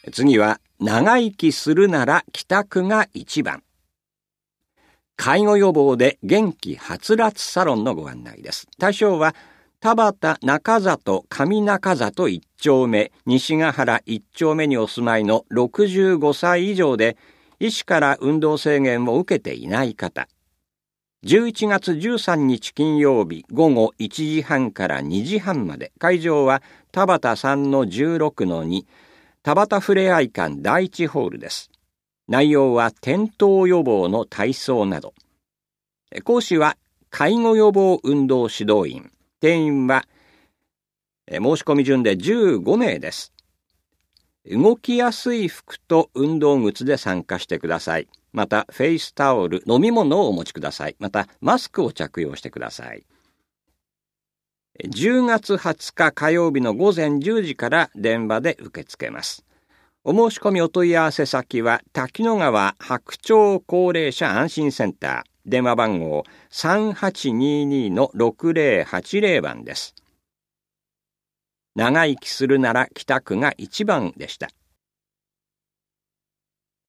次は、長生きするなら帰宅が一番。介護予防で元気はつらつサロンのご案内です。対象は、田端中里上中里1丁目、西ヶ原1丁目にお住まいの65歳以上で、医師から運動制限を受けていない方。11月13日金曜日午後1時半から2時半まで。会場は田端 3-16-2 田端ふれあい館第1ホールです。内容は転倒予防の体操など。講師は介護予防運動指導員。定員は申し込み順で15名です。動きやすい服と運動靴で参加してください。また、フェイスタオル、飲み物をお持ちください。また、マスクを着用してください。10月20日火曜日の午前10時から電話で受け付けます。お申し込みお問い合わせ先は、滝野川白鳥高齢者安心センター。電話番号 3822-6080 番です。長生きするなら帰宅が一番でした。